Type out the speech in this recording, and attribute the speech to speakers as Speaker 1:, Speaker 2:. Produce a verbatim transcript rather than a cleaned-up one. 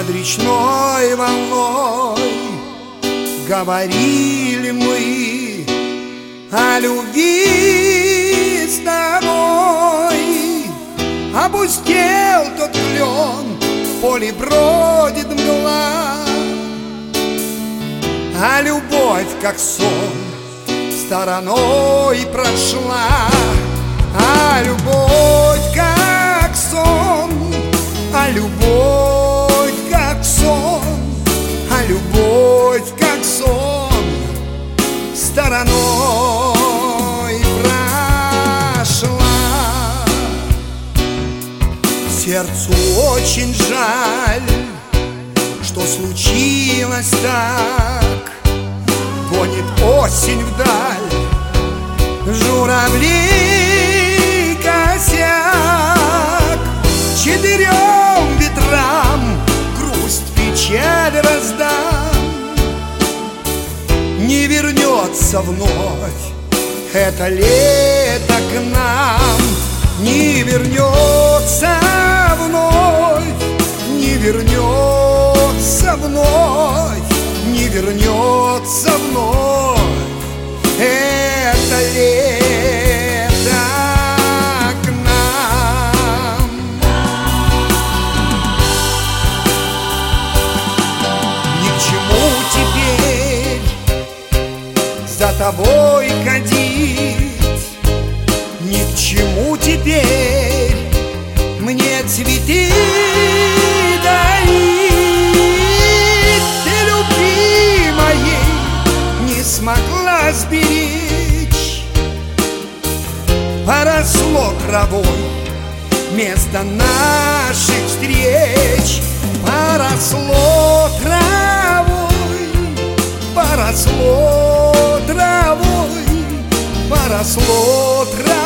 Speaker 1: Над речной волной говорили мы о любви с тобой. Опустел тот клен, в поле бродит мгла, а любовь, как сон, стороной прошла. А любовь, как сон, а любовь, как сон, а любовь, как сон, стороной прошла. Сердцу очень жаль, что случилось так. Гонит осень вдаль журавлей косяк. Четырем ветрам грусть, печаль раздам. Не вернется вновь это лето к нам. Не вернется вновь, не вернется вновь, не вернется вновь это лето к нам. Ни к чему теперь за тобой ходить, ни к чему теперь мне цветы дарить. Ты любви моей не смогла сберечь. Поросло травой место наших встреч. Поросло травой, поросло травой, поросло травой